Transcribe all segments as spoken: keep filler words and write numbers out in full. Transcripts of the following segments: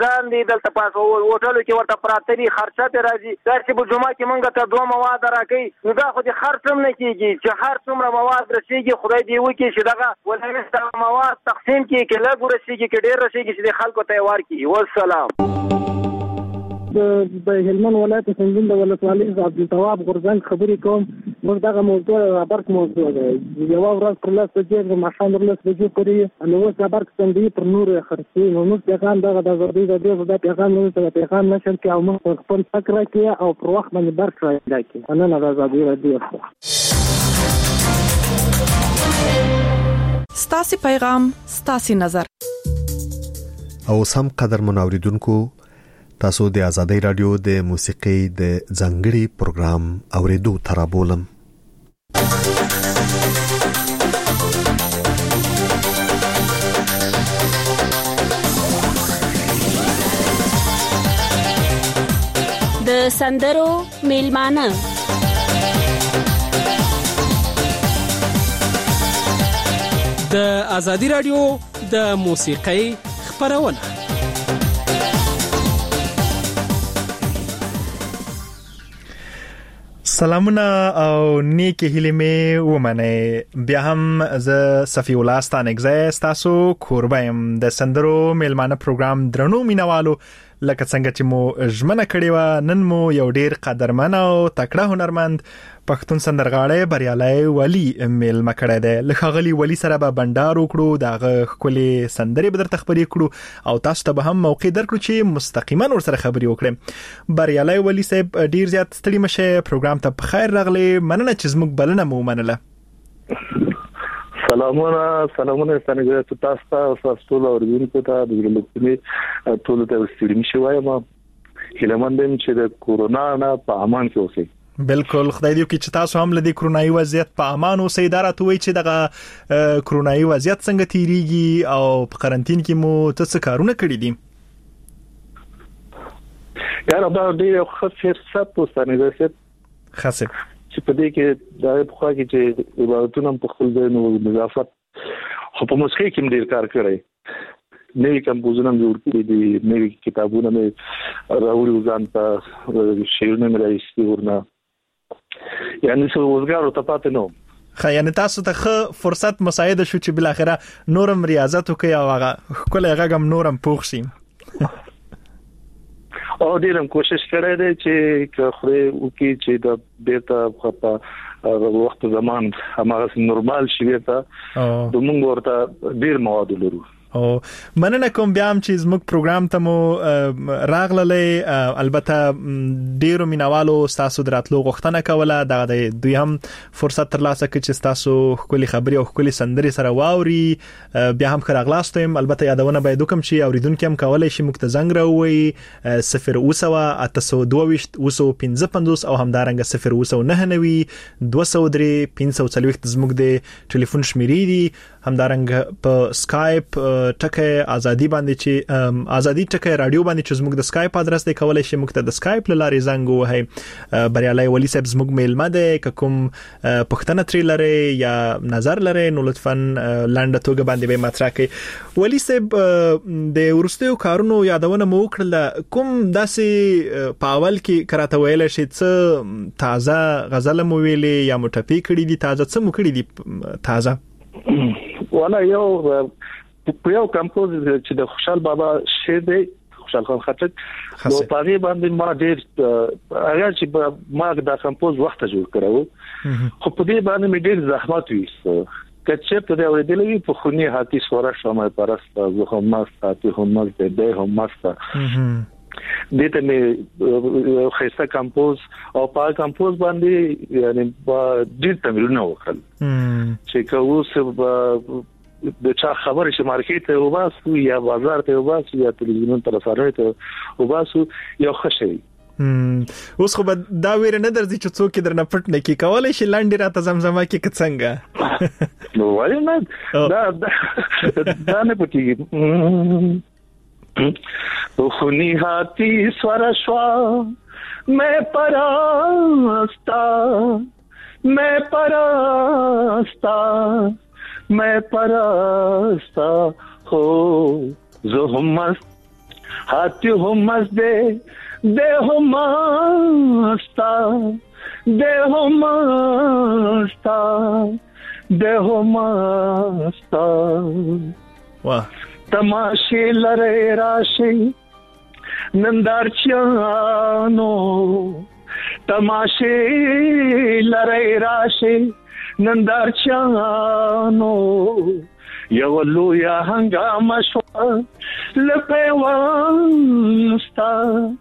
ځان دی دلته پاسو هوټلو کې ورته پراته دي خرچه ته راځي دا چې په جمعه کې مونږ ته دوه مواد راکړي نو دا خو د خرڅ هم نه کېږي چې هر څومره مواد رسېږي خدای دې وکړي چې دغه ولایت دغه مواد تقسیم کړي که لږ ورسېږي که ډېر رسېږي چې د خلکو ته یې ورکړي. والسلام. د هلمند ولایت سنجین د ولسوالۍ عبدالتواب غورځنګ خبرې کوم. موږ دغه موضوع برق موضوع ده یوه ورځ پر لس بجې د ماښام پر لس بجې پورې نو اوس دا برق څنګه پر نور خرڅوي نو موږ پیغام دغه د ازادۍ د دې دا پیغام نو څه پیغام نشم کې او موږ خپل فکر راکړي او پر وخت باندې برق راکړي انا نه د ازادۍ د دې ستاسي پیغام ستاسي نظر او سم قدر منوریدونکو تاسو د آزادۍ رادیو د موسیقي د ځانګړي پروګرام اوریدو ترابولم. د سندرو میلمانه د آزادۍ رادیو د موسیقي خبرونه. سلامونه او نیکی هیله می ومنه. بیا هم ز صفی الله ستانګزه تاسو کوربایم د سندرو میلمانه پروګرام درنو مینوالو لکه څنګه چې مو ژمنه کړې و نن مو یو ډیر قدرمن او تکړه هنرمند پښتون سندرغاړی بریالي ولی میلمه کړی دی. لخغلی ولی سره به بندار وکړو دغه خولي سندري به درته خبرې کړو او تاسو ته به هم موقع درکړو چې مستقیما ور سره خبرې وکړو. بریالي ولی صاحب ډیر زیات ستړي مشه پروګرام ته په خیر راغلی. مننه چې زموږ بلنه مو منله. سلامونه سلامونه ستنګه تاسو ته او تاسو ټول اوریدونکو ته د ګلوکمي ټول ته ستړي مشه وایم هله مندم چې د کورونا نه په امان کې اوسئ. بالکل خدای دې وکړي چې تاسو هم له دې کرونایي وضعیت په امان اوسئ. دا راته وایي چې دغه کرونایي وضعیت څنګه تیریږي او په قرنټین کې مو څه کارونه کړی دي؟ یاره دا ډېر ښه فرصت و ستنګه خاصه چې په دې کې دا په خوا کې چې عبادتونه په خپل ځای نو نظافت خو په موسیقي کې ډېر کار کړی نوی کمپوزونه جوړ کړي دي نوی کتابونه مې راوړي ځان ته شعرونه مې راایستي ورنه یعنی څه وزګارو ته پاتې نو خا یعنی تاسو ته ښه فرصت مساعده شو چې بل اخره نورم ریاضت وکي او هغه کله هغه نورم پوښ شي. او ډیرم کوشش کړی دی چې خو وکي چې د بیرته په وخت زمان همغه نورمال شي ته د موږ ورته ډیر مواد لرو. او مننه کوم بیا هم چې زموږ پروګرام ته مو راغللې. البته ډیرو مینوالو تاسو دراتلو غوښتنه کوله دا د دوی هم فرصت ترلاسه کړ چې تاسو خولي خبري او خولي سندري سره واوري. بیا هم خراغلاستم. البته یادونه باید وکم چې اوریدونکو هم کولای شي مکته زنګ راوي صفر اوسوا اته دوه اوسو پنځه پنځوس او همدارنګه صفر اوسو نه نوي دوه سو درې پنځه څلوېښت زموږ د ټلیفون شمیرې دي. همدارنګه په سکایپ ټکه ازادي باندې چې ازادي ټکه رادیو باندې چې زموږ د سکایپ ادرس دی کولای شي موږ ته د سکایپ لارې زنګ وهي. بریالي ولی صاحب زموږ میلمه دی که کوم پښتنه تری لري یا نظر لري نو لطفاً لاندې توګه باندې به مطرح کړئ. ولی صاحب د ورستیو کارونو یادونه مو کړل کوم داسې په اول کې کراته ویل شي څه تازه غزل مو ویلې یا مو ټپي کړی دي تازه څه مو کړی دي تازه؟ والا یو په یو کمپوز چې د خوشحال بابا شعر دی خوشحال خان خټک نو پاره باندې ما ډېر هغه چې ما دا کمپوز وخت جوړ کړو خو په دې باندې مې ډېر زحمت ویست کچې په دې اورېدلې په خوني هاتي سوره شمه پرست زه هم ماستې هم ماستې ده هم ماسته دته مې خیسه کمپوز او په کمپوز باندې یعنی ډېر تمرینونه وکړل چې کوم د چا خبرې چې مارکیټ ته وباسو یا بازار ته وباسو یا تلویزیون ته رساره ته وباسو یو خشي. اوس خو دا ویره نه درځي چې څوک درنه پټ نه کی کولای شي لاندې راته زمزمه کې څنګه نو وایي نه دا دا نه پټي تو خونی هاتی سوار شوا میں پراستا میں پراستا میں پراستا ہو زو مست हाथी हो मजदे दे हो मस्ता दे हो मस्ता दे हो मस्ता वाह तमाशे लरे राशे नंदारचानो तमाशे लरे राशे नंदारचानो यवलू या हंगामा शवा लपेवास्ता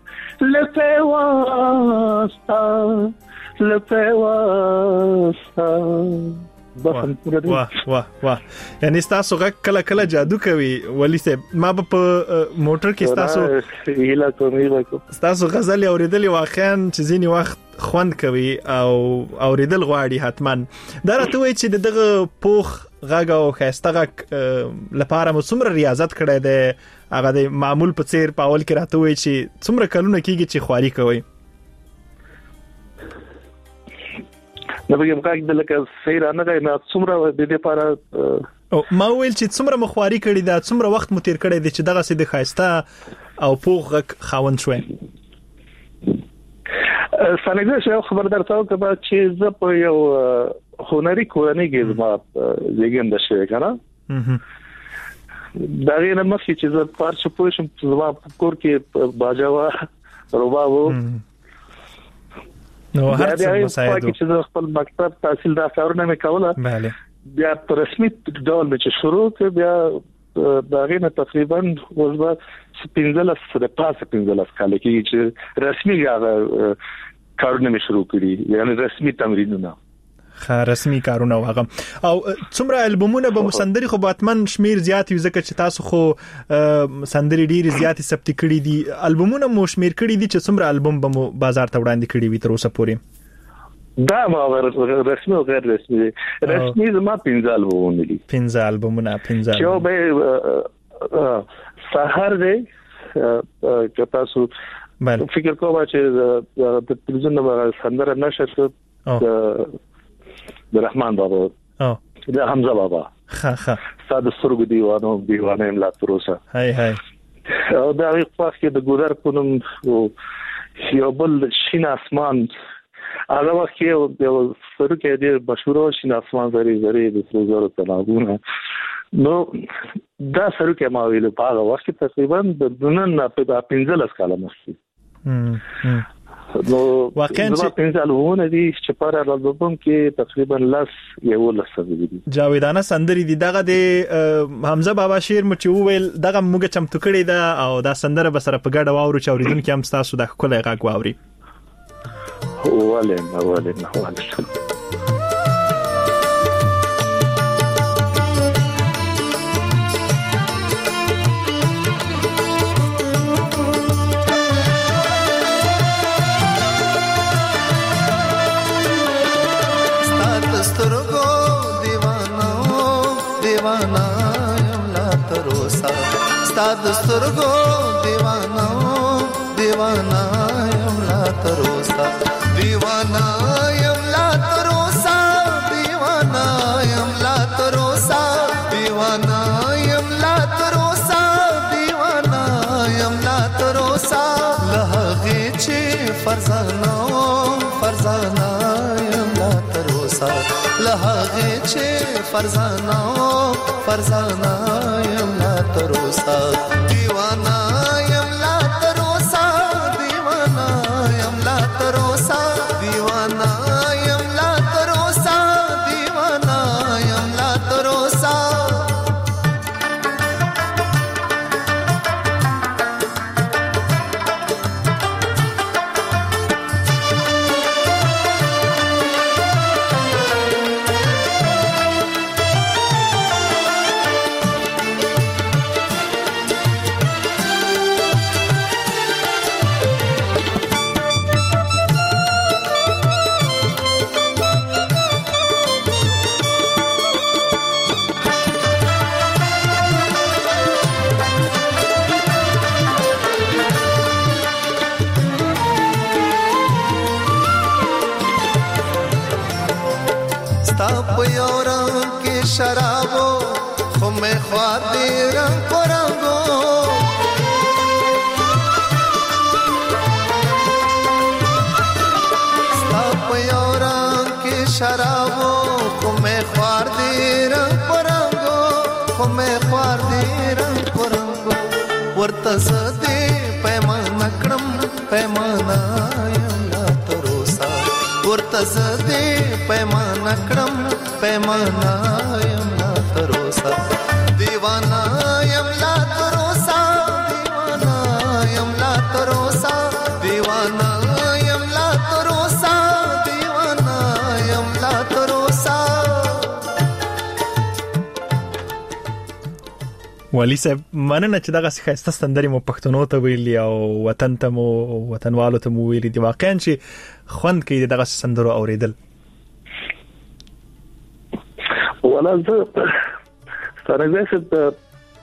लपेवास्ता लपेवास्ता वाह वाह वाह वाह یعنی تاسو غږ کله کله جادو کوي ولی صاحب ما په موټر کې تاسو هیله کوم هیله کوم تاسو غزل اوریدل واقعا چې ځینی وخت خوند کوي او اوریدل غواړي حتما دا راته وایي چې دغه پوخ غږ او خسته غږ لپاره مو څومره ریاضت کړی دی هغه د معمول په څیر پاول کې راته وایي چې څومره کلونه کېږي چې خواري کوي نو بګم کاګ د لکه سیر نه غي نه څومره د دې لپاره او ما ویل چې څومره مخواري کړی دا څومره وخت مو تیر کړی دی چې دغه سي د خاصه او پوغ خاوند شوي سانګه شو خبر درته کبا چې ز په یو هنري کورنۍ کې زما زیګند شوی کنه دا نه مخکې چې ز پارچ پوښم زما کور کې باجاوا ربابو نو هر څه مساعد چې خپل مکتب تحصیل دا کارونه مې کوله bale بیا په رسمي ډول مې چې شروع کړ بیا دا غینه تقریبا ولوا سپینځلس د پاسه پینځلس کال کې چې رسمي کارونه مې شروع کړی یعنی رسمي تمرینونه خا رسمي کارونه واغم او څومره البومونه به مسندري خو باتمن شمیر زیات وي ځکه چې تاسو خو سندري ډیر زیات ثبت کړی دي البومونه مو شمیر کړی دي چې څومره البوم به مو بازار ته وړاندې کړی وي تر اوسه پورې دا ما رسمي او غیر رسمي رسمي زما پنځه البومونه دي پنځه البومونه پنځه چې به سحر دی که تاسو فکر کوئ چې د تلویزیون نمبر سندره نشر د رحمان بابا او د حمزه بابا ها ها ساده سرګ دیوانو دیوانه املا تروسه هاي هاي او دا یو پاس کې د ګودر پونم یو بل شین اسمان هغه وخت کې یو سرګ دی مشهور شین اسمان زری زری د سروزر تناغونه نو دا سرګ ما ویل په هغه وخت تقریبا د دنن په پنځلس کاله مخکې نو واقعا چې پنځه البومونه دي چې پر البوم کې تقریبا لاس یو لاس دي جاویدانه سندري دي دغه د حمزه بابا شعر مچ ویل دغه موږ چمتو کړی دا او دا سندره به سره په ګډه واورو چوریدونکو هم تاسو د خپل غږ واوري ولې نه ولې نه ولې ستاد سترګو دیوانا دیوانا یم لا تروسا دیوانا یم لا تروسا دیوانا یم لا تروسا دیوانا یم لا تروسا دیوانا یم لا تروسا لهغه چې فرزانو فرزانا یم لا تروسا لهغه چې فرزانو فرزانا یم لا تروسا دیوانا یم لا تروسا دیوانا یم لا تروسا دیوانا یم لا تروسا دیوانا یم لا تروسا ورته زده پیمانه کړم پیمانه یم لا تر اوسه ورته زده پیمانه کړم پیمانه یم لا تر اوسه دیوانه یم لا تر اوسه دیوانه یم لا تر اوسه دیوانه یم لا تر اوسه دیوانه یم لا تر اوسه. والي صاحب مننه چې دغه ښایسته سندرې مو پښتنو ته ویلي او وطن ته مو وطنوالو ته مو ویلي دي واقعا چې خوند کوي دغه سندرو اوریدل. ولا زه سره زه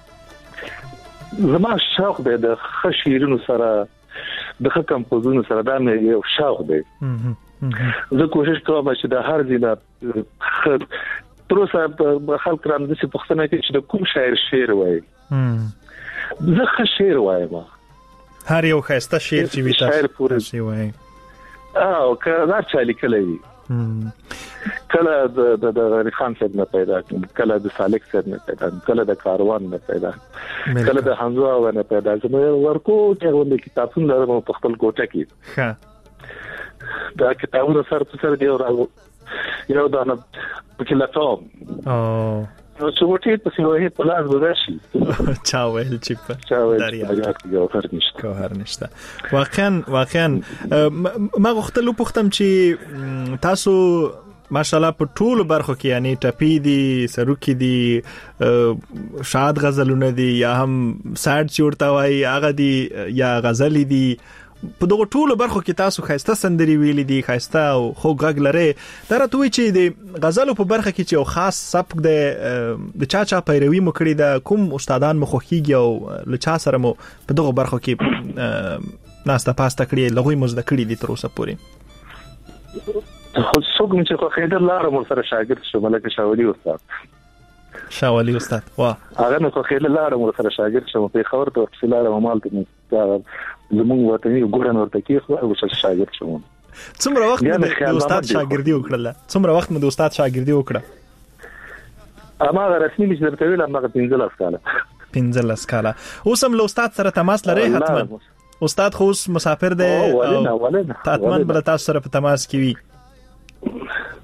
زما شوق دی د خشیرونو سره د ښه کمپوزونو سره دا مې یو شوق دی. زه کوشش کوم چې د هر ځای تر اوسه خلک رام د څه پښتنه کې چې د کوم شاعر شعر وایي زه ښه شعر وایم هر یو ښایسته شعر چې وي شاعر پورې شي وایي او کله چې لیکلی وي کله د د غنی خان صاحب نه پیدا کله د سالک صاحب نه پیدا کله د کاروان نه پیدا کله د حمزه نه پیدا زموږ ورکو چې ولې کتابونه درو په خپل کوټه کې ښه دا کتابونه سره په سره دی راغو یو دا نه پکې لټوم او نو چې وټی په سیوه په لاس وداشي چا ویل چې په چا ویل چې یو هر نشته کوهر نشته واقعا واقعا ما غوښتل پوښتم چې تاسو ماشاءالله په ټولو برخو کې یعنی ټپی دي سروکی دي شاد غزلونه دي یا هم ساډ چورتا وای هغه دي یا غزل دي په دغه ټولو برخو کې تاسو ښایسته سندري ویلي دي ښایسته او خو غږ لري دا راته چې د غزلو په برخه کې چې یو خاص سبک د د چا چا پیروي مو کړی د کوم استادان مو خوښیږي او له چا سره مو په دغه برخو کې ناسته پاسته کړی لغوي مزد کړی دي تر اوسه پورې. خو څوک چې خو خیدر لاره مر سره شاګرد شو ملک شاولی استاد شاولی استاد وا هغه نو خو خیدر لاره مر سره شاګرد شو په خبر ته فلاره مال ته زموږ وطني ګورن ورته کې خو او شاګرد شوم. څومره وخت د استاد شاګردي وکړه څومره وخت مو د استاد شاګردي وکړه؟ اما رسمي مش درته ویل ما پنځلس کاله پنځلس کاله اوس هم له استاد سره تماس لري حتما استاد خو اوس مسافر دی او حتما بل تاسو سره په تماس کې وي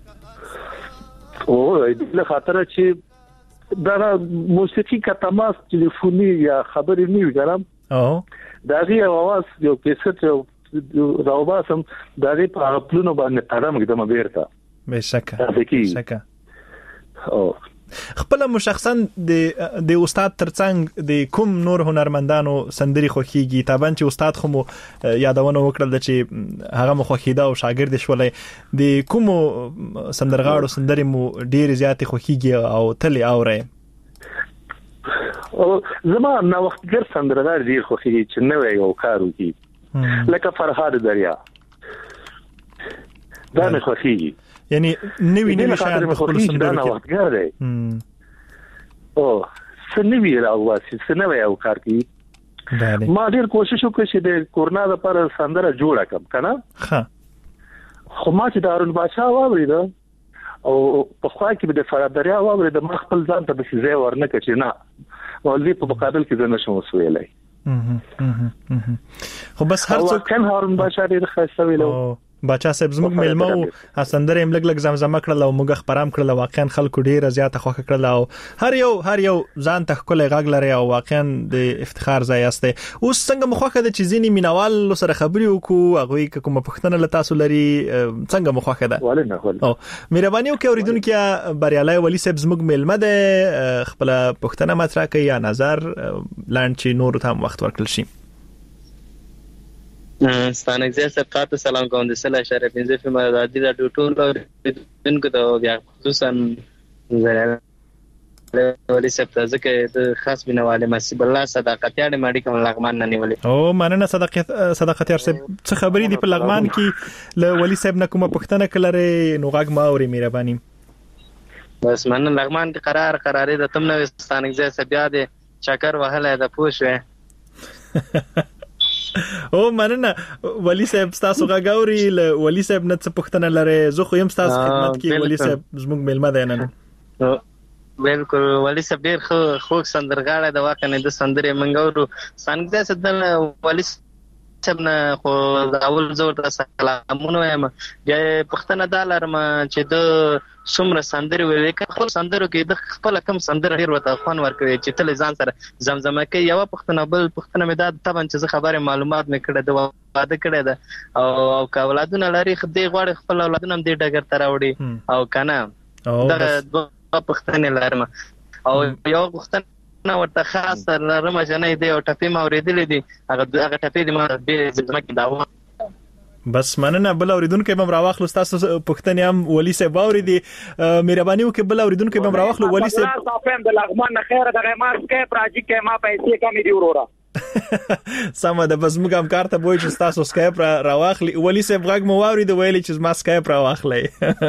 او د خاطر چې دا موسیقي کا تماس ټلیفوني یا خبرې نه وګرام او دا غي اواز یو کیسټ یو راوباسم دا غي په خپلونو باندې تړم کېدم بیرته بشکه بشکه او خپل مو شخصا د د استاد ترڅنګ د کوم نور هنرمندانو سندري خوخيږي تابان چې استاد خو مو یادونه وکړل چې هغه مو خوخیدا او شاګرد شولې د کوم سندرغاړو سندري مو ډیر زیات خوخيږي او تل اوري او زما نو وختګر سندرغاړ ډیر خوخيږي چې نو یو کار وکړي لکه فرهاد دریا دا نه خوخيږي یعنی نوی نوی شاعر په خپل سندرو کې وختګر دی او سنوي راواسي سنوي یو کار کوي ما ډیر کوشش وکړ چې د کورونا لپاره سندره جوړه کړم کنه ها خو ما چې دارون بادشاہ واورید او په خوا کې د فرهاد دریا واورید د خپل ځان ته به ځای ورنه کړي نه ولې په مقابل کې د نشو وسویلای خو بس هر څوک کله هارون بادشاہ دې خاصه ویلو بچا صاحب زموږ ملمو اسندر هم لګ لګ زمزمه کړل او موږ خبرام کړل واقعا خلکو ډیره زیاته خوښ کړل او هر یو هر یو ځان ته کولای غږ لري او واقعا د افتخار ځای است اوس څنګه مخوخه د چیزینی مینوال سره خبري وکړو هغه کومه پښتنه له تاسو لري څنګه مخوخه ده ولنه ولنه او مهرباني وکړئ اوریدونکو بریالي ولی صاحب زموږ ملمه ده خپل پښتنه مطرح کوي یا نظر لاند چې نور ته وخت ورکړل شي. ستانګزه سرکار ته سلام کوم د سلا اشاره پنځه فیم ازادي راډیو ټول دونکو ته بیا خصوصا ولې سپتا ځکه د خاص بنواله مسیب الله صداقتیاړي ماډي کوم لغمان نه نیولې او مننه صداقت صداقتیار صاحب څه خبرې دی په لغمان کې ل ولی صاحب نه کومه پښتنه کلره نو غږ ما اوري مهرباني بس مننه لغمان کې قرار قرارې د تم نو ستانګزه سبیا د چکر وهله د پوښوي او مننه ولی صاحب تاسو غاوري ولی صاحب نه څه پښتنه لره زه خو يم تاسو خدمت کې ولی صاحب زموږ ملما ده نن بالکل ولی صاحب ډیر خو خوږ سندرغاړی د واقع نه د سندرې منګورو څنګه چې د ولی صاحب نه خو د اول زور ته سلامونه وایم بیا پښتنه د لرم چې د څومره سندرې ویل کې خپل سندرو کې د خپل کم سندره ډیر وته خوان ورکوي چې تل ځان سره زمزمه کوي یو پښتنه بل پښتنه مې دا طبعا چې خبره معلومات مې کړه د واده کړه ده او او کولادونه لري خدای غواړي خپل اولادونه هم دې ډګر ته راوړي او کنه دا پښتنه لرم او یو پښتنه نو ورته خاص لرم چې نه دی او ټپی ما اوریدلې دي هغه هغه ټپی دي ما به ځمکه دا بس مننه بل اوریدونکو به راوخلو تاسو پښتنې هم ولی صاحب اوریدي مهرباني وکړئ بل اوریدونکو به راوخلو ولی صاحب تاسو هم د لغمان نه خیر دغه ما سکه پراجیک کې ما پیسې کمی دی وروره سم ده بس موږ هم کارته وای چې تاسو سکایپ را راوخلی ولی صاحب غږ مو اورید ویلي چې ما سکایپ راوخلی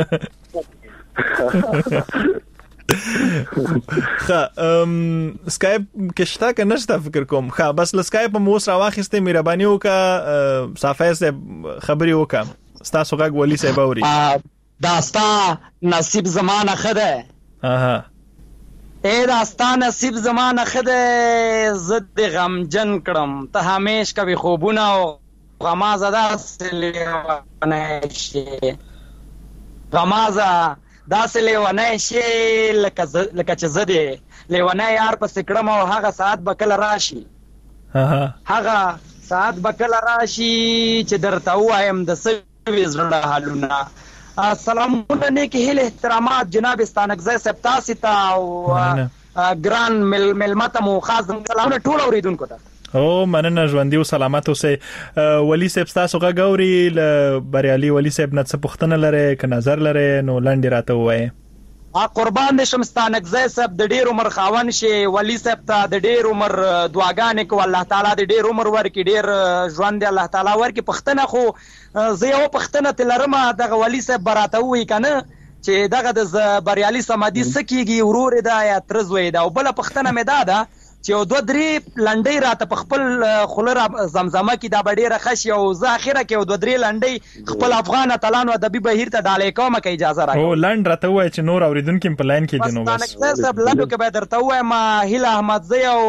خا ام سکایپ کښتا که نشته فکر کوم خا بس ل سکایپ مو سره واخسته مهرباني وکا صافه سه خبري وکا تاسو غږ ولی صاحب اوري داستا نصیب زمانه خده اها اے داستا نصیب زمانه خده زد غمجن کړم ته همیش کوي خوبونه او غمازه داسې شي غمازه داسې لیونی شي لکه لکه چې زه دی لیونی یار پسې کړم او هغه ساعت به کله راشي هغه ساعت به کله راشي چې درته ووایم د سوي زړه حالونه سلامونه نیکې هیلې احترامات جناب ستانکزی صاحب تاسې ته او ګران مېلمه ته مو خاص سلامونه ټول اورېدونکو ته او مننه ژوندي او سلامت اوسئ ولی صاحب تاسو غوړي ل بریالي ولی صاحب نه څه پوښتنه لري ک نظر لري نو لاندې راته وایي ا قربان دې شمستانکزی صاحب د ډیر عمر خاون شي ولی صاحب ته د ډیر عمر دعاګانې کو الله تعالی د ډیر عمر ورکړي ډیر ژوند الله تعالی ورکړي پښتنه خو زه یو پښتنه تلرمه دغه ولی صاحب براته وای کنه چې دغه د بریالي سمادي سکیږي ورور دا یا ترزوي دا او بل پښتنه مې دا ده چې او دوه درې لنډۍ راته په خپل خوله زمزمه کې دا به ډېره ښه شي او زه اخره کې او دوه درې لنډۍ خپل افغان اتلان و ادبي بهیر ته ډالۍ کوم که اجازه راکړئ او لنډ راته ووایه چې نور اورېدونکي هم په لاین کې دي نو بس صاحب لنډو کې به درته ووایم هیله احمدزی او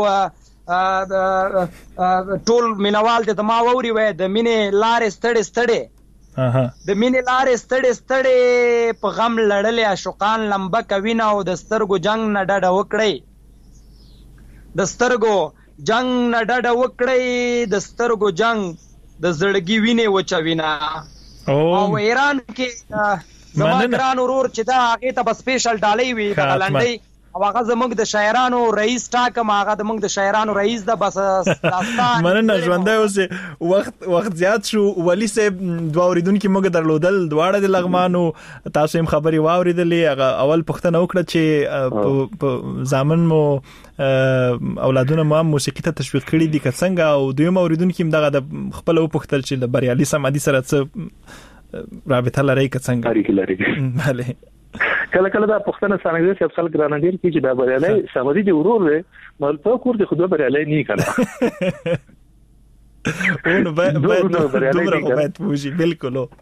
ټول مینوال دې زما واوري وایي د مینې لارې ستړې ستړې د مینې لارې ستړې ستړې په غم لړلې عاشقان لمبه کوینه او د سترګو جنګ نه ډډه وکړئ د سترګو جنگ نه ډډه وکړئ د سترګو جنگ د زړګي وینې وچوینه او ایران کې زما ګران ورور چې دا هغې ته به سپیشل ډالۍ وي دغه لنډۍ او هغه زموږ د شاعرانو رئیس ټاکم هغه زموږ د شاعرانو رئیس ده بس داستان مننه ژوندی اوسې وخت وخت زیات شو ولی صاحب دوه اورېدونکي موږ درلودل دواړه د لغمانو تاسو هم خبرې واورېدلې هغه اول پوښتنه وکړه چې په زامن مو اولادونه مو هم موسیقي ته تشویق کړي دي که څنګه او دویم اورېدونکي هم دغه د خپل وپوښتل چې د بریالي سمادي سره څه رابطه لري که څنګه بله کله کله دا پښتنه څنګه چې خپل ګران دي چې دا بریالي سمادي دی ورور دی مل په کور کې خو بریالي نه کړه اون باید دومره باید پوجي بالکل نو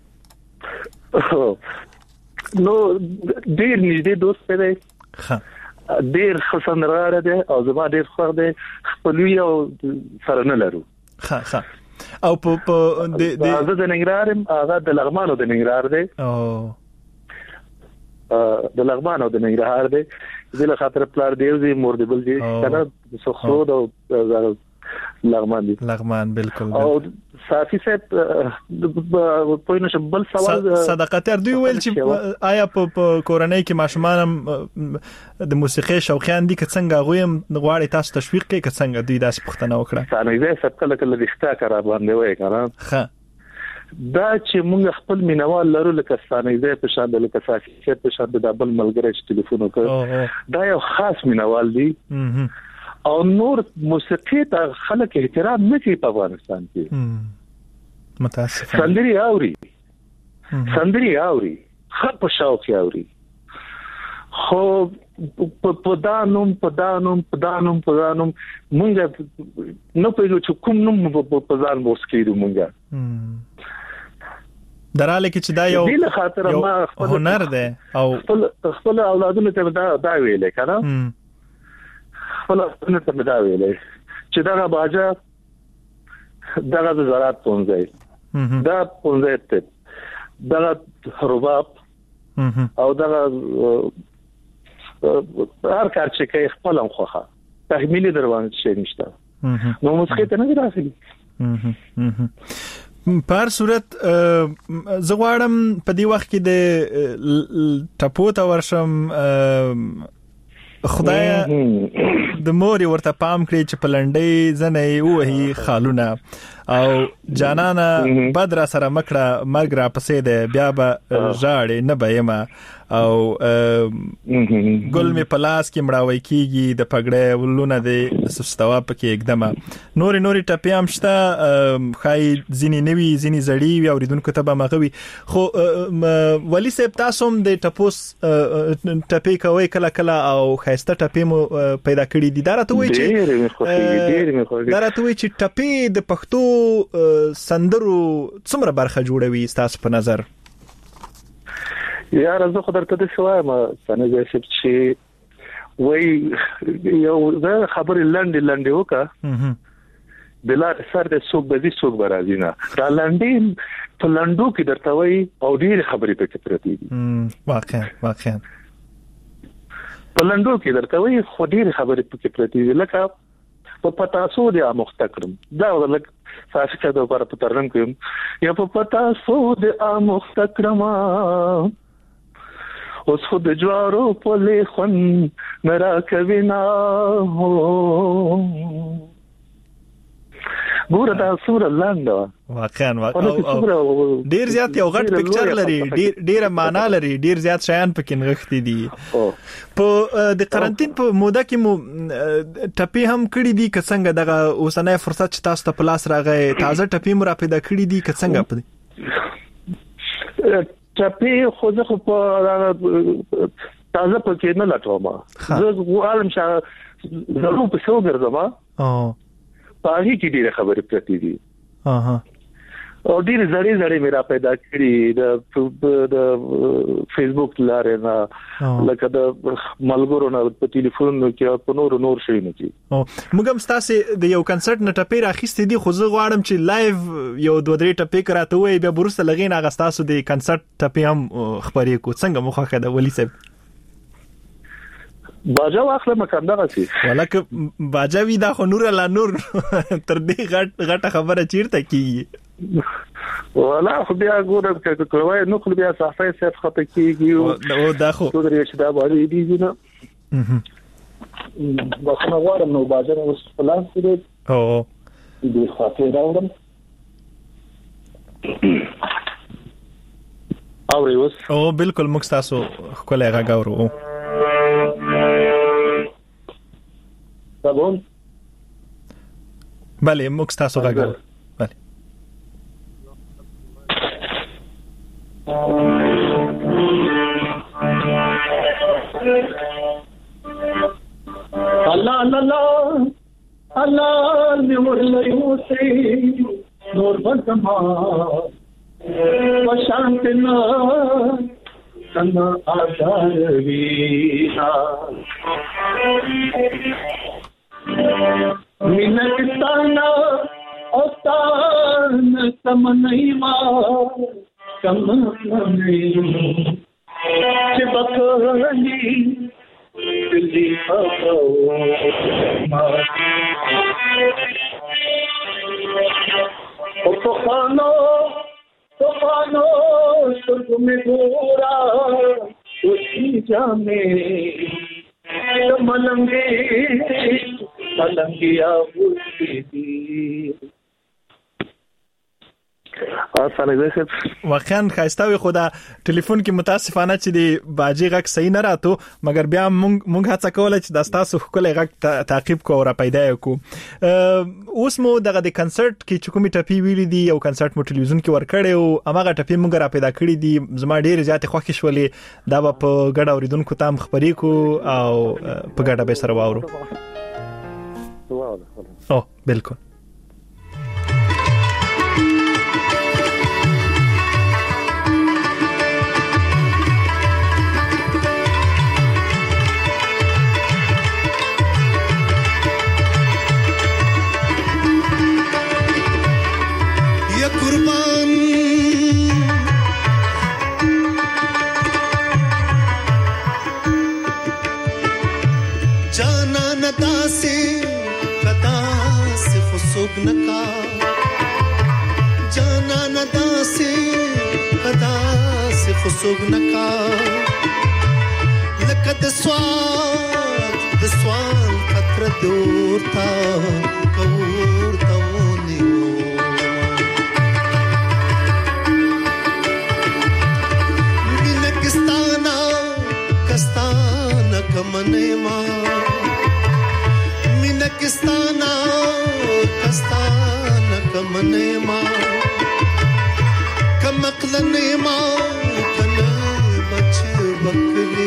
ډیر نږدې دوست دی ها ډیر خسنراره دی او زما ډیر خو دی خپل یو سره نه لرو ها ها او په د د د ننګرهار هغه د لغمانو د ننګرهار دی او د لغمان او د ننګرهار دی د له خاطر پلار دیوزي مور دی بل دی کنه سخرو د لغمان دی لغمان بالکل او صافي صاحب په نشه بل سوال صدقاتر دوی ویل چې آیا په کورنۍ کې ماشومان د موسیقي شوقیان دي که څنګه غویم غواړي تاسو تشویق کوي که څنګه دوی داس پښتنه وکړه څنګه زه سب کله کله رښتا کار باندې وای کنه ښه دا چې موږ خپل مینوال لرو لکه ستانګزی په شان د لکه صافي په شان د بل ملګری چې ټلیفون وکړ دا یو خاص مینوال دی او نور موسیقي ته خلک احترام نه کوي په افغانستان کې متاسفانه سندري اوري سندري اوري خپ شوق اوري خو په دانوم په دانوم په دانوم په دانوم مونږ نو په یو چې کوم نوم په ځان موسیقي دی مونږ دراله کې چې دا یو دې خاطر ما خپل هنر ده او خپل خپل اولادونو ته دا دا ویلې کنه خپل اولادونو ته دا ویلې چې دا باجا دا د زراعت پونځي دا پونځي ته دا رباب او دا هر کار چې کوي خپل هم خوخه تحمیل دروان شي نشته نو موسیقي ته نه راځي په صورت زغواړم په دی وخت کې د ټپو ته ورشم خدای د مور ورته پام کړی چې پلنډي زنې وਹੀ خالونه او جانانا بدر سره مکړه مرګ را پسې ده بیا به ژاړې نه بېما او ګل می پلاس کې مړاوي کیږي د پګړې ولونه د سستوا پکې एकदम نوري نوري ټپيام شته خای زینی نوي زینی زړی وي اوریدونکو ته به مغوي خو ولی سپ تاسو هم د ټپوس ټپي کوي کله کله او خاصه ټپي مو پیدا کړی دي دا راته وای چې دا راته وای چې ټپي د پښتو سندرو څومره برخه جوړوي تاسو په نظر یا راځه خو درته د شوای ما څنګه چې وای یو دا خبرې لاندې لاندې وکړه بلا سر د سوق بزي سوق برازینا دا لاندې په لاندو کې درته وای او ډېر خبرې پکې پرتی دي واقعا واقعا په لاندو کې درته وای خو ډېر خبرې پکې پرتی دي لکه په پتاسو د امختکرم دا ولک ساسه د لپاره په ترنم کوم یا په پتاسو د امختکرم اوس خو د جوارو په لخن مرا کوینا هو ګوره دا سور لاندو واقعا ډیر زیات یو غټ پکچر لري ډیر ډیره معنا لري ډیر زیات شیان پکې نغښتي دي په د قرنټین په موده کې مو ټپي هم کړی دي که څنګه دغه اوسنۍ فرصت چې تاسو ته پلاس راغی تازه ټپي مو را پیدا کړی دي که څنګه په ټپي خو زه خو په تازه پکې نه لټوم زه غواړم چې زه په څو ګرځم او پاهي کې ډېر خبرې پرتی دي اها او ډېر زړې زړې میرا پیدا کړی د د فیسبوک لارې نه لکه د ملګرو نه په ټلیفون کې په نور نور شي نه کی او موږ هم تاسو د یو کنسرت نه ټپې راخېستې دي خو زه غواړم چې لایو یو دوه درې ټپې کراته وي بیا برسته لګین هغه تاسو د کنسرت ټپې هم خبرې کو څنګه مخه ده ولی صاحب باجا واخله مکان دغه سي ولکه باجا وی دا خو نور لا نور تر دې غټ غټه خبره چیرته کیږي ولا خو بیا ګورم چې کوی نو خو بیا صافه صرف خطه کیږي او دا خو درې چې دا باندې دي نه بخنه غواړم نو باجا اوس پلان کړی او دې خاطر راوړم او ریوس او بالکل مکستاسو کوله راغورو صابون بله مکستاسو راغورو بله الله الله الله نور ليوسي نور بسما وشانتنا سنا آزار وینا منتانا اوتان سمنیما کمنی چبکلی دلی پاو او پخانو پخانو سرگ میں گورا اسی جانے ملنگی ملنگیا بولی دی واقعا خاصتاوي خو دا ټلیفون کې متاسفانه چې دی باجی غک صحیح نه راتو مګر بیا مونږ مونږ هڅه کوله چې د تاسو خپل غک تعقیب کو را پیدا کو اوس مو دغه د کنسرت کې چې کومې ټپی ویلې دي او کنسرت مو ټلویزیون کې ور کړی او هغه ټپی مونږ را پیدا کړی دي زما ډیر زیات خوښ شولې دا په ګډ اوریدونکو تام خبرې کو او په ګډه به سره واورو او بالکل قربان جانا ندا سے کدا سے خسوگ نکا جانا ندا سے کدا سے خسوگ نکا لکد سوال د سوال خطر دور تا کور تا ونیو مینکستانا کستانا کمنے ما مینکستانا کستانا کمنے ما کمقلنے ما کنا بچ بکلی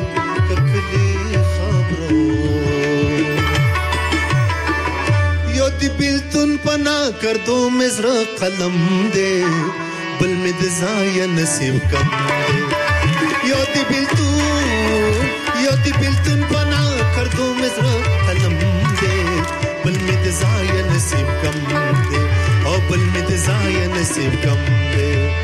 بیلتون پنا کر دو مزرا قلم دے بل میں دزایا نصیب کم دے یو دی بیلتون یو دی بیلتون پنا کر دو مزرا قلم دے بل میں دزایا نصیب کم دے او بل میں دزایا نصیب کم دے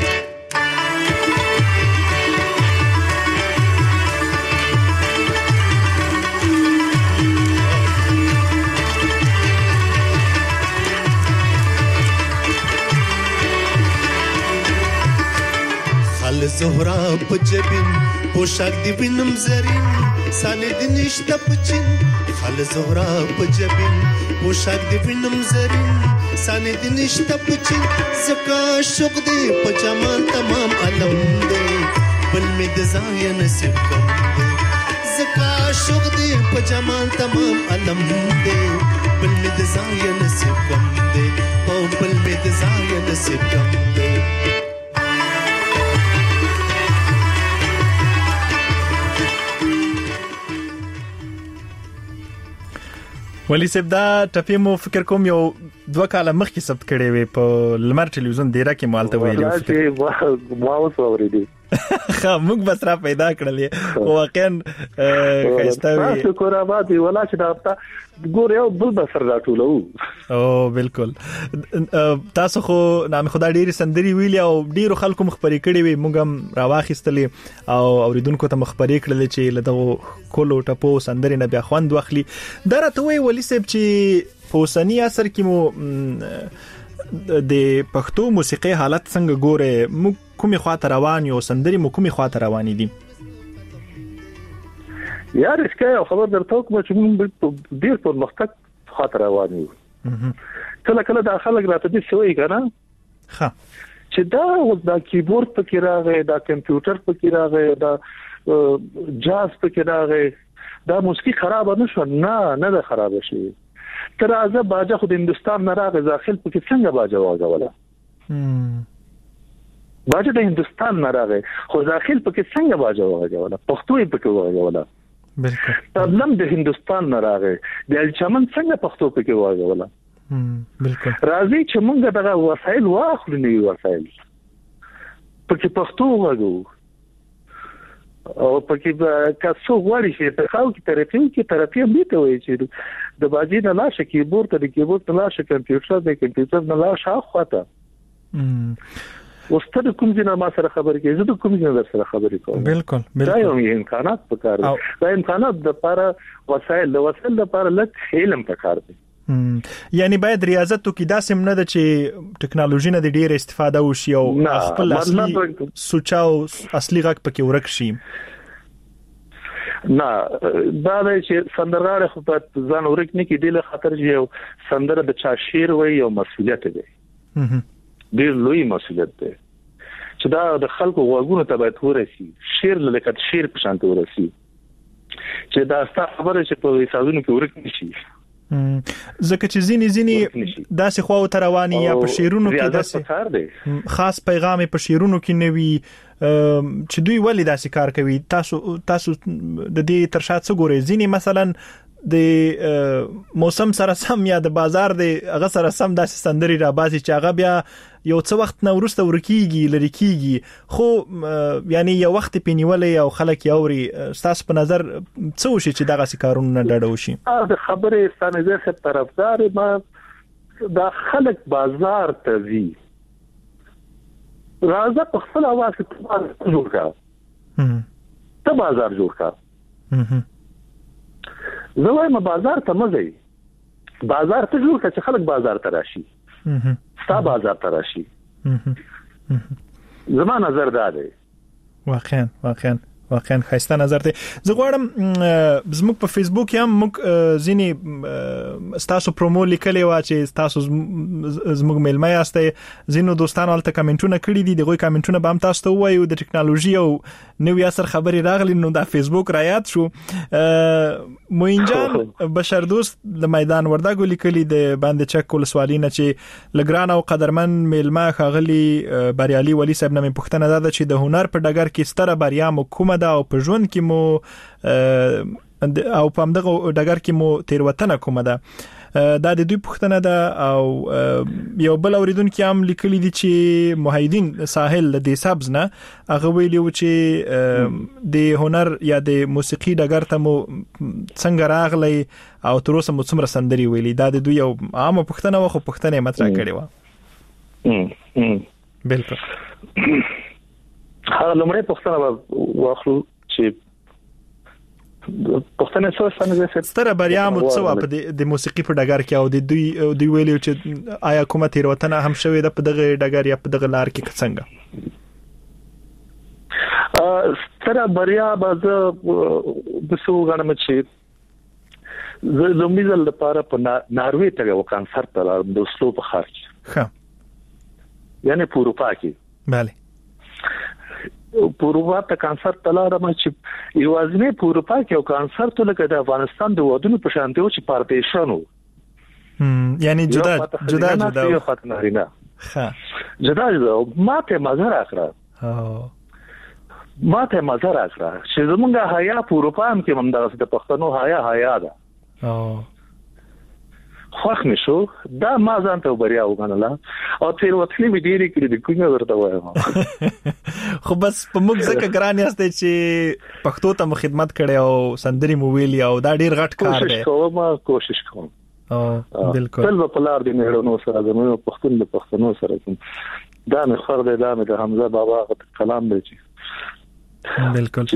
زهرا پجبین پوشاک دی وینم زرین سانه دی نشتا پچین خال زهرا پجبین پوشاک دی وینم زرین سانه دی نشتا پچین زکا شوق دی پجامان تمام علم دی بل می دزایا نصیب کم دی زکا شوق دی پجامان تمام علم دی بل می دزایا نصیب کم دی او بل می دزایا نصیب کم دی ولی صاحب دا ټپې مو فکر کوم یو دوه کاله مخکې ثبت کړې وې په لمر ټلویزیون ډیره کې مالته ویلو چې ما اوس اورېدې خا موږ بس را پیدا کړلې واقعا خسته وي شکر آباد ولا چې دا ګور یو بل بسر راټولو او بالکل تاسو خو نام خدای ډېری سندري ویلې او ډېر خلکو مخبري کړي وي موږ هم راواخستلې او اوریدونکو ته مخبري کړل چې لدغه کولو ټپو سندري نه بیا خوند واخلي درته وی ولي سب چې په اوسنی عصر کې مو د پښتو موسیقي حالت څنګه ګوره مو کومه خواته روان یو سندري مو کومه خواته روانې دي یار اسکه خبر درته کوم چې موږ ډیر په مختلف خاطر روان یو کله کله د خلک راته دي شوی کنه ها چې دا د کیبورډ په کې راغی دا کمپیوټر په کې راغی دا جاز په کې راغی دا موسیقي خراب نه شو نه نه ده خراب شي تر ازه باجه خو د هندستان نه راغی داخل په کې څنګه باجه واغوله باجه د هندستان نه راغی خو داخل په کې څنګه باجه واغوله پښتو یې په کې واغوله بالکل تبلم د هندستان نه راغی د الچمن څنګه پښتو په کې واغوله بالکل راځي چې موږ دغه وسایل واخلو نه وسایل په کې پښتو واغو او په کې کاسو غواړي چې په خاو کې طرفین کې طرفین به ته وایي چې د باجی نه لاشه کیبورډ ته د کیبورډ نه لاشه کمپیوټر د کمپیوټر نه لاشه اخواته وستره کوم ځای ما سره خبرې کوي زه د کوم ځای در سره خبرې کوم بالکل بالکل دا یو امکانات پکار دي دا امکانات د لپاره وسایل د وسایل لپاره لږ علم پکار دي یعنی باید ریاضت تو کې داسې نه ده چې ټکنالوژي نه ډېر استفاده وشي او خپل اصلي سوچاو اصلي غږ پکې ورک شي نه دا چې سندرغاړي خو په ځان ورک نه کې د خاطر یو سندره د چا شعر وي او مسؤلیت دی ډېر لوی مسؤلیت دی چې دا د خلکو غوږونو ته باید ورسي شعر لکه شعر په شان ورسي چې دا ستاسو خبره چې په حسابونو کې ورک نشي ځکه چې ځینی ځینی داسې خو او تروانی یا په شیرونو کې داسې خاص پیغام په شیرونو کې نوي چې دوی ولې داسې کار کوي تاسو تاسو د دې ترشات څه ګورئ ځینی مثلا د موسم سره سم یا د بازار د هغه سره سم داسې سندري را باسي چې هغه بیا یو څه وخت نه ورسته ورکیږي لری کیږي خو یعنی یو وخت پینیولې او خلک یوري تاسو په نظر څه وشي چې دغه کارونه نه ډډه وشي د خبرې ستانه زه طرفدار ما د خلک بازار ته وی راځه په خپل اواز کې جوړ کړه ته بازار جوړ کړه زه وایم بازار ته مزه بازار ته جوړ کړه چې خلک بازار ته راشي ستا بازار ته راشي زما نظر دا دی واقعا واقعا واقعا خسته نظر ته زه غواړم زموږ په فیسبوک هم موږ ځینی تاسو پرومو لیکلی و چې تاسو زموږ میلمه یاست زینو دوستانو الته کمنټونه کړی دي دغه کمنټونه به هم تاسو ته وایو د ټکنالوژي او نوې اثر خبري راغلی نو د فیسبوک را یاد شو موینجان بشر دوست د میدان وردګو لیکلی د باندې چک کول سوالینه چې لګران او قدرمن میلمه خاغلی بریالي ولی صاحب نه پښتنه ده چې د هنر په ډګر کې ستره بریا مو کومه دا او په ژوند کې مو او په همدغه ډګر کې مو تیروتنه کومه ده دا د دوی پښتنه ده او یو بل اوریدونکو هم لیکلي دي چې محیدین ساحل د سبز نه هغه ویلي و چې د هنر یا د موسیقي ډګر ته مو څنګه راغلی او تر اوسه مو څومره سندري ویلي دا د دوی یو عامه پښتنه و خو پښتنه مطرح کړي و بالکل هغه لمړی پښتنه واخلو چې پښتنه څه څنګه ستره بریا مو څه په د موسیقي په ډګر کې او د دوی دوی ویلو چې آیا کومه تیروتنه هم شوې ده په دغه ډګر یا په دغه لار کې څنګه ستره بریا به د بسو غنم چې زه زموږ لپاره په ناروې ته یو کنسرت لرم د اسلو په خارج ښه یعنی په اروپا کې bale په اروپا ته کنسرت لرم چې یوازې په اروپا کې یو کنسرت لکه د افغانستان د ودونو په شان دی چې پارټیشنو هم یعنی جدا جدا جدا یو ختمه نه ها جدا جدا ماته مزه راکړه او ماته مزه راکړه چې زمونږه حیا په اروپا هم کې هم د پښتنو حیا حیا ده او خوښ نشو دا ما ځان ته بریا وګڼله او تیر وختي مې ډېری کړې د کومه ورته وایم خو بس په موږ ځکه ګران یاست چې پښتو ته خدمت کړي او سندري مو ویلي او دا ډېر غټ کار دی کوشش کوم کوشش کوم او بالکل تل په لار دی مهرونو سره د نو پښتون د پښتنو سره دا مې خور دی دا مې د حمزه بابا کلام دی بالکل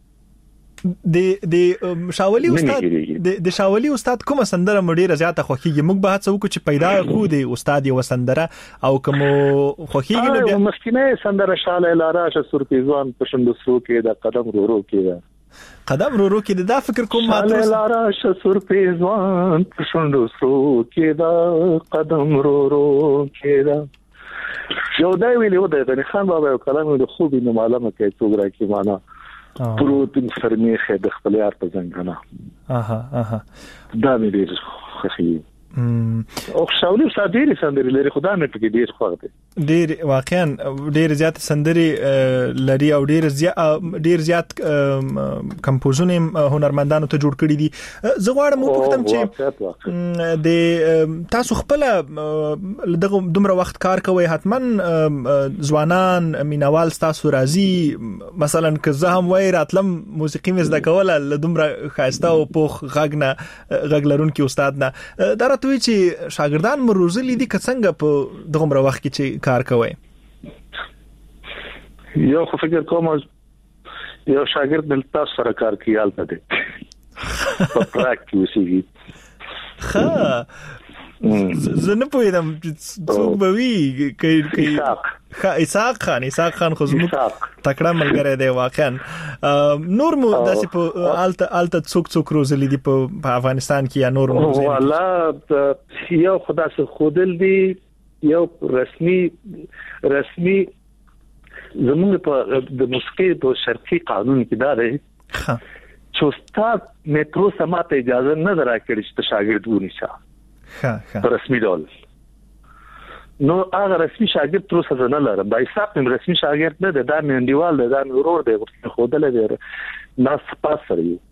د د شاولي استاد د شاولي استاد کومه سندره مډیره زیاته خوخیږي موږ به هڅه وکړو چې پیدا کو دی استاد یو سندره او کوم خوخیږي نو بیا مسکینه سندره شاله لاره ش سر پیزوان پښند سرو کې د قدم رو رو کې قدم رو رو کې دا فکر کوم ماته لاره ش سر پیزوان پښند سرو کې دا قدم رو رو کې دا یو دا ویلو د خان بابا یو کلام د خوبي نو معلومه کې څوګرا کې معنا پروتین فرمیخه د خپل یار په څنګه اها اها دا مې ډېر خوښي او شاولي صادري سندري لري خدای مې پکې ډېر خوښ دي ډېر واقعا ډېر زیات سندري لري او ډېر زیات ډېر زیات کمپوزونه هنرمندانو ته جوړ کړي دي زه غواړم وپوښتم چې د تاسو خپل دغه دومره وخت کار کوي حتما ځوانان مینوال تاسو راضي مثلا که زه هم وای راتلم موسیقي مزدا کوله دومره خاسته او پوخ غږنه غږلرون کې استاد نه دا توی چې شاګردان مو روزلي دي که څنګه په دغه وخت کې چې کار کوي یو خو فکر کوم یو شاګرد بل تاسو سره کار کوي البته دي په پراکټیس وی ها زه نه پوهیدم څوک به وي کوي ها اسحاق خان اسحاق خان خو زموږ تکړه ملګری دی واقعا نور مو داسې په الته الته څوک څوک روزلي دي په افغانستان کې یا نور مو والله یو خدای څخه خودل دي یو رسمي رسمي زموږ په د موسیقي په شرقي قانون کې دا دی چې استاد مترو سماته اجازه نه درکړي چې شاګرد ونیسه ها ها رسمي ډول نو هغه رسمي شاګرد تر اوسه نه لرم دا حساب مې رسمي شاګرد نه ده دا مې انډیوال ده دا مې ورور دی خودل دی ناس پاس سره یو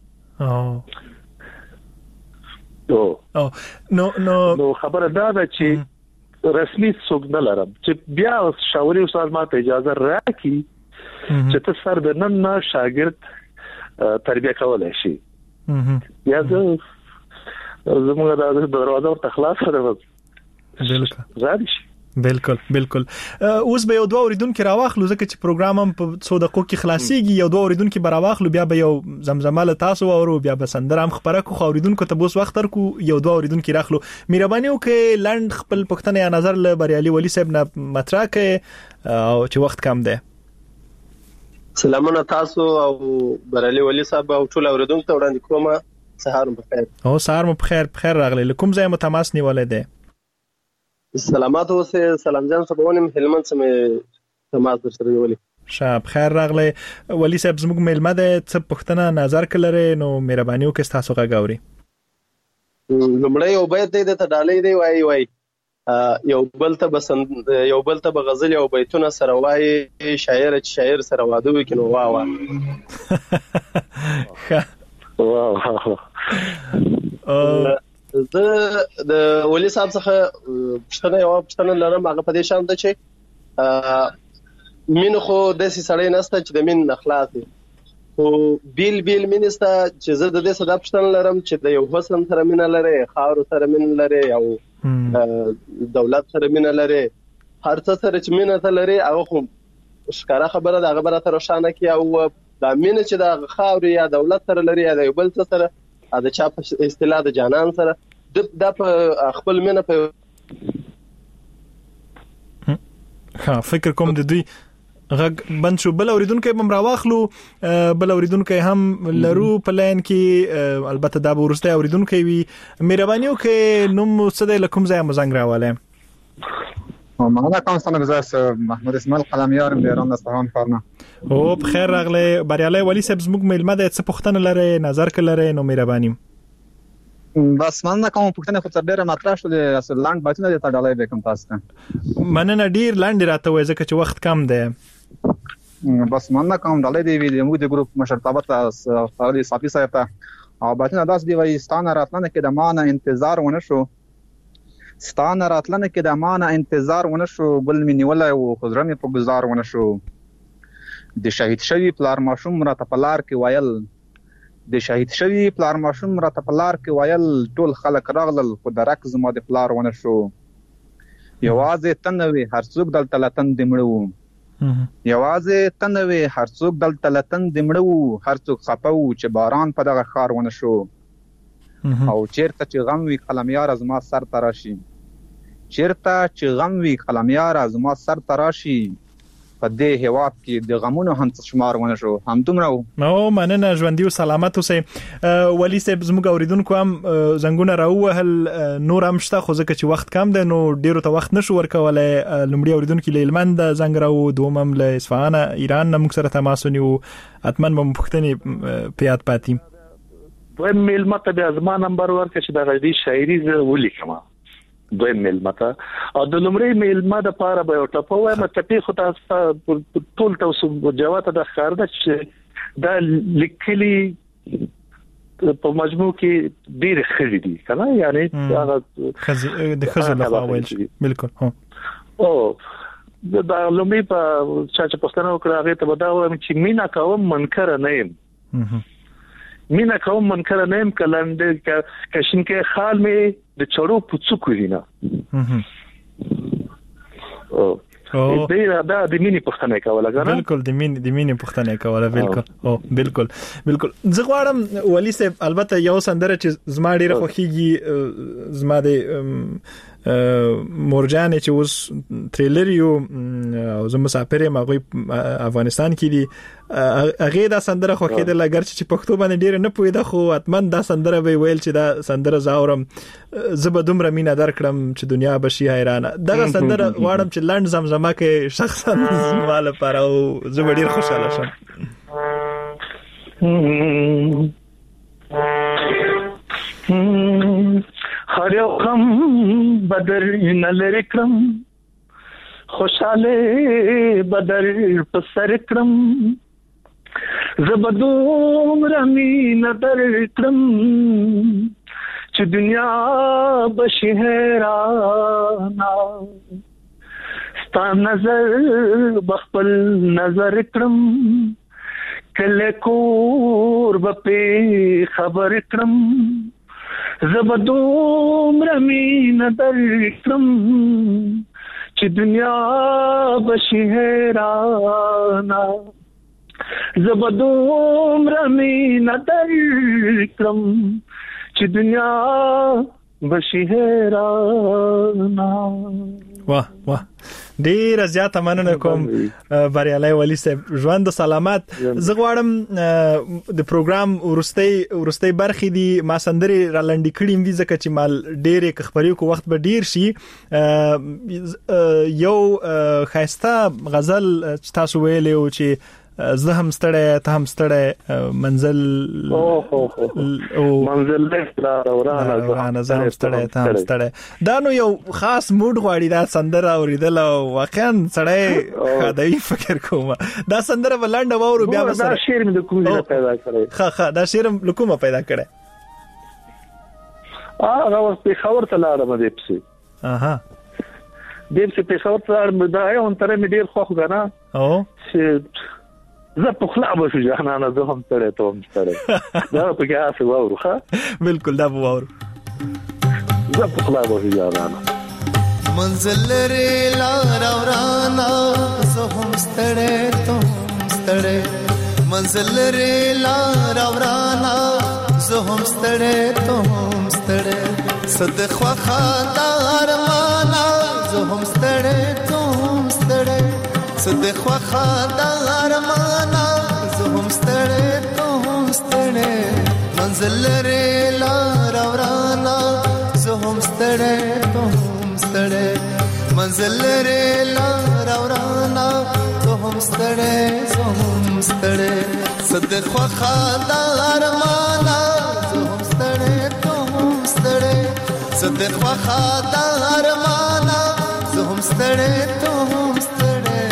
او او نو نو نو خبره دا ده چې رسمي څوک نه لرم چې بیا شاوري استاد ماته اجازه راکړي چې ته سر د نن نه شاګرد تربیه کولای شي یا زه زموږ د دروازه ورته خلاص کړو بالکل راځي بالکل بالکل اوس به یو دوه اوریدونکو راواخلو ځکه چې پروګرام هم په څو دقیقو کې خلاصيږي یو دوه اوریدونکو به راواخلو بیا به یو زمزمه له تاسو اورو بیا به سندره هم خبره کو اوریدونکو ته بوس وخت تر کو یو دوه اوریدونکو راخلو مهرباني وکړئ لاند خپل پښتنه یا نظر له بریالي ولی صاحب نه مطرح کړئ او چې وخت کم دی. سلامونه تاسو او بریالي ولی صاحب او ټول اوریدونکو ته وړاندې کوم. سهار مو بخیر. او سهار مو بخیر بخیر راغلی. کوم ځای مو تماس نیولای دی؟ سلامات اوسه. سلام جان صاحبونم هلمند سمې تماس در سره نیولې. شاب خیر راغلی. ولی صاحب زموږ میلمه ده څه پښتنه نظر کړلره نو مهرباني وکړئ تاسو غاوري. لمړی یو بیت دی ته ډالۍ دی وای وای یو بل ته بسند یو بل ته بغزل او بیتونه سره وای شاعر شاعر سره واده وکړو وا وا. واو. زه د ولی صاحب څخه پښتنه یو پښتنه لرم هغه په دې شان ده چې مين خو د سې سړی نسته چې د مين اخلاص او بیل بیل مینسته چې زه د دې صدا پښتنه لرم چې د یو حسن سره مين لري خاور سره مين لري او دولت سره مين لري هر څه سره چې مين ته لري هغه خو ښکارا خبره ده هغه بره تر شانه کې او د مين چې د خاور یا دولت سره لري یا د یو بل څه سره دا چا په اصطلاح د جانان سره د په خپل مینه په ها فکر کوم د دوی غږ بند شو. بل اوریدونکو هم راواخلو بل اوریدونکو هم لرو په لاین کې البته دا ورسته اوریدونکو وي مهرباني وکړئ نوم څه د لکم ځای مزنګ راواله. معنا کوم څنګه زاس محمود اسماعیل قلمیار بیرون اصفهان کارنه. او بخیر راغله بریالي ولی صاحب زموږ میلمه د څه پښتنه لري نظر کړلره نو مهرباني. بس مننه کوم پښتنه خو څه ډیره مطرح شو د اصل لاند باتنه د تډالای به کوم تاسو ته. مننه ډیر لاند راته وای ځکه چې وخت کم دی. بس مننه کوم ډالای دی وی موږ د ګروپ مشرتابه ته خالي صافي صاحب ته او باتنه داس دی وای ستانه راتلنه کې د مانه انتظار ونه شو ستانه راتلنه کې د مانه انتظار ونه شو بل مې نیولای او خضرمه په گزار ونه شو د شهید شوی پلار ماشوم را تپلار کې وایل د شهید شوی پلار ماشوم را تپلار کې وایل ټول خلک راغلل خو درک زما د پلار ونه شو یوازې تنوي هر څوک دلته لتن دمړو یوازې تنوي هر څوک دلته لتن دمړو هر څوک خپاو چې باران په دغه خار ونه شو او چیرته چې غم وی قلمیار از ما سر تراشي چیرته چې غم وی قلمیار از ما سر تراشي په دې هواب کې د غمونو هنڅ شمار ونه شو هم دومره نو مننه ژوندۍ او سلامت اوسئ. ولی صاحب زموږ اوریدونکو هم زنګونه راوهل نور هم شته خو ځکه چې وخت کم دی نو ډیرو ته وخت نشو ورکولای. لومړی اوریدونکو له هلمند زنګ راو دوم هم له اصفهان ایران نه موږ سره تماس ونیو اتمن به پښتني پیات پاتې دویم میل مته بیا زما نمبر ورکړه چې د غږی شاعري ز ولیکم دویم میل مته او د لومړی میل ما د پاره به ټپو وایم ټپې خو تاسو ټول تاسو جواب ته ښکار ده چې دا لیکلي په مجموع کې ډېر خېری دي کنه یعنی هغه خزي د خزر له اول بالکل هو او دا لومړی په چې پښتنو کړه هغه ته ودا وایم چې مینا کوم منکر نه یم مینا کوم منکر نه یم کلند کشن کې خال می د چړو پڅو کوینا او او دې دا د مینی پښتنه کوله کنه بالکل د مینی د مینی پښتنه کوله بالکل او بالکل بالکل زه غواړم ولی صاحب البته یو سندره چې زما ډیره خوخیږي زما د مورجان چې اوس تریلر یو او زه مسافر یم هغه افغانستان کې دي هغه دا سندره خو کېده لګر چې پښتو باندې ډیر نه پوهیده خو اتمن دا سندره به ویل چې دا سندره زاورم زه به دومره مینا درکړم چې دنیا بشي حیرانه دا سندره غواړم چې لاند زمزمه کې شخصا زما لپاره او زه ډیر خوشاله شم. هر یو غم بدر نلری کړم خوشاله بدر په سر کړم زبدوم رمی نظر کړم چې دنیا بشي حیرانه ستا نظر بخپل نظر کړم کله کور به خبر کړم زبدوم رمی نظر کړم چې دنیا بشي حیرانا زبدوم رمین درکم چې دنیا بشي حیرانا. واه واه ډیر زیات مننه کوم بریالي ولی صاحب. ژوند سلامت. زه غواړم د پروګرام ورستۍ ورستۍ برخې دي ما سندري را لنډی کړم وی ځکه چې مال ډېرې خبرې کو وخت به ډیر شي. یو خاصه غزل تاسو ویلې او چې زه هم ستړی ته هم ستړی منزل او او منزل لا ورانه زه هم ستړی ته هم ستړی. دا نو یو خاص موډ غواړي دا سندره اوریدل او واقعا سړی خدای فکر کوم دا سندره بلند وورو بیا به دا شعر مې د کومه پیدا کړی. ها ها دا شعر لکومه پیدا کړی. اه راو په خبر ته لاړم دې پسې. اها دې پسې په خبر ته لاړم دا یو تر مې ډیر خوښ غنا او چې زه په خلا به شو جهانه زه هم تړې ته هم تړې دا په کې اسه وورو ښه بالکل دا وورو زه په خلا به شو جهانه منزل لري لار ورانا زه هم تړې ته هم تړې منزل لري لار ورانا زه هم تړې ته هم تړې صدق وخدار مانا زه هم تړې ته هم تړې صدق وخدار مانا زه هم ستړې ته هم ستړې منزل لري لار ورانا زه هم ستړې ته هم ستړې منزل لري لار ورانا زه هم ستړې زه هم ستړې صدق وخدار مانا زه هم ستړې ته هم ستړې صدق وخدار مانا زه هم ستړې ته هم ستړې.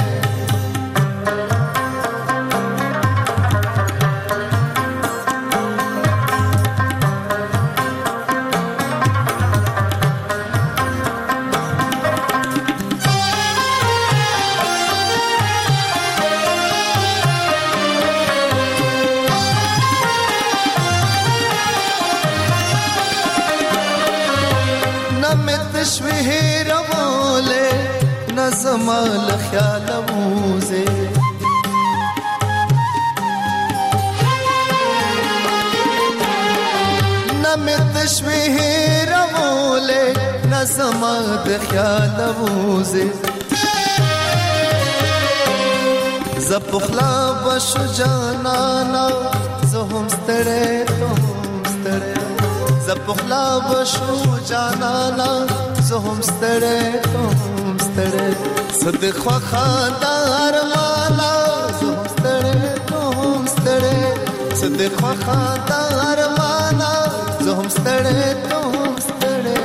تشویه روله نظمال خیال موزه نم تشویه روله نظمال خیال موزه زبخلا بشو جانانا زهم ستره تهم ستره زبخلا بشو جانانا زهم ستړې کوم ستړې صدق وخدار مالا زهم ستړې کوم ستړې صدق وخدار مالا زهم ستړې کوم ستړې.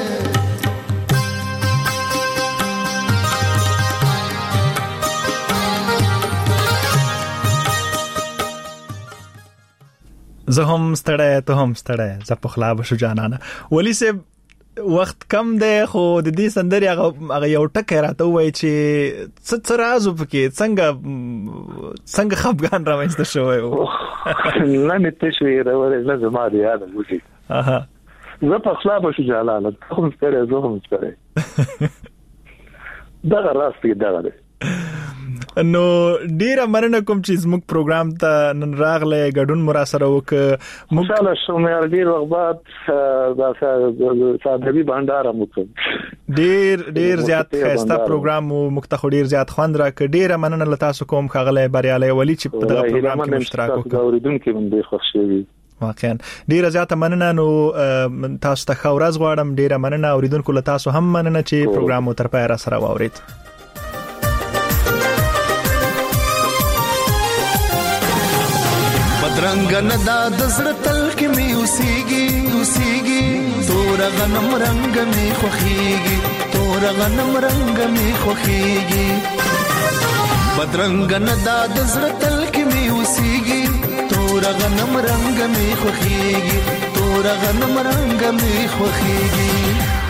زهم ستړې ته هم ستړې زپخلا بشو جانانا. ولی سے وخت کم دی خو د دې سندري هغه یو ټکی راته وای چې څه رازو پکې څنګه څنګه خپګان راوځته شوی و نه مې تشوي راوړل نه زما دی یاد وږي. اها زه په خلا به شو جلاله کوم ستړي زه هم ستړي دا راست دی دا دی. نو ډیره مننه کوم چې زموږ پروګرام ته نن راغله ګډون مرا سره وک مونږ سره شومې ډیر وخت بعد دا سادهبي بندار مو ډیر ډیر زیات خسته پروګرام مختخ ډیر زیات خوند را ک ډیره مننه ل تاسو کوم خغله بریالي ولی چې په دغه پروګرام کې اشتراک وکړ اوریدونکو مونږ ډیر خوښ شوي واقعا ډیره زیات مننه. نو تاسو ته خورز غواړم ډیره مننه اوریدونکو ل تاسو هم مننه چې پروګرام تر پای را سره واورید. بدرنګ نه دا د زړه تل کې می اوسېږي اوسېږي تور غنم رنگ می خوخيږي تور غنم رنگ می خوخيږي بدرنګ نه دا د زړه تل کې می اوسېږي تور غنم رنگ می خوخيږي تور غنم رنگ می خوخيږي